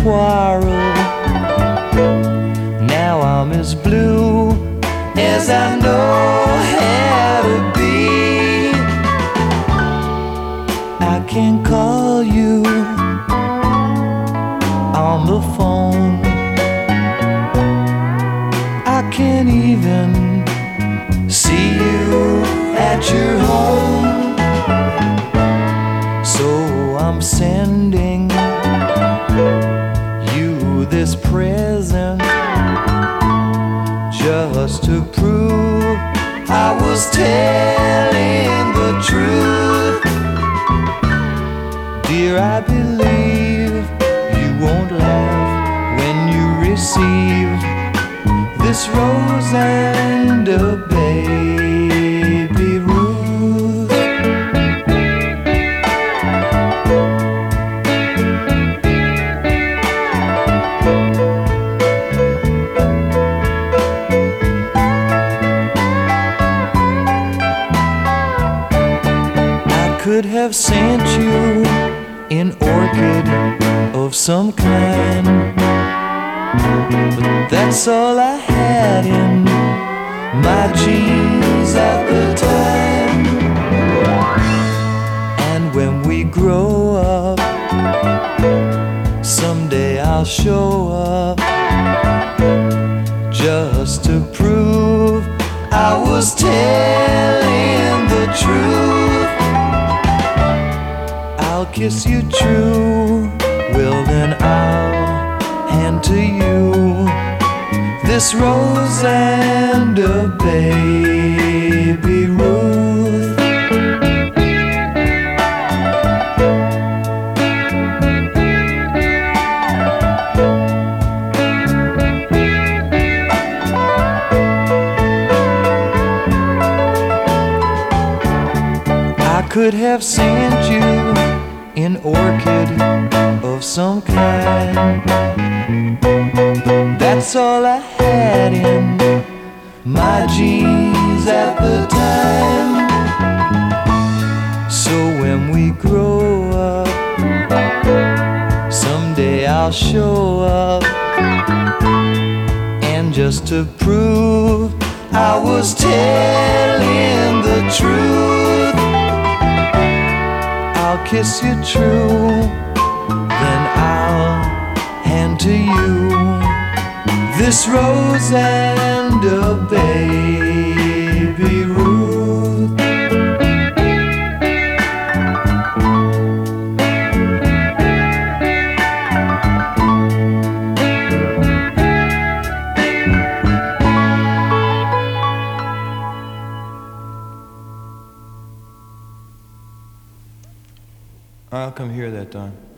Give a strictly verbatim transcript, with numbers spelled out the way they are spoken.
quarrel. Now I'm as blue as I know how to be. I can call you on the phone. I can't even see you at your home. So I'm sending you this present just to prove I was telling the truth. Dear, I believe you won't laugh when you receive this rose and a baby Ruth. I could have sent you an orchid of some kind, but that's all I had in my jeans at the time. And when we grow up, someday I'll show up just to prove I was telling the truth. I'll kiss you true, well then I'll hand to you this rose and a baby Ruth. I could have sent you an orchid of some kind, but that's all I had in my jeans at the time. So when we grow up, someday I'll show up, and just to prove I was telling the truth, I'll kiss you true, then I'll hand to you this rose and a baby Ruth. I'll come here that time.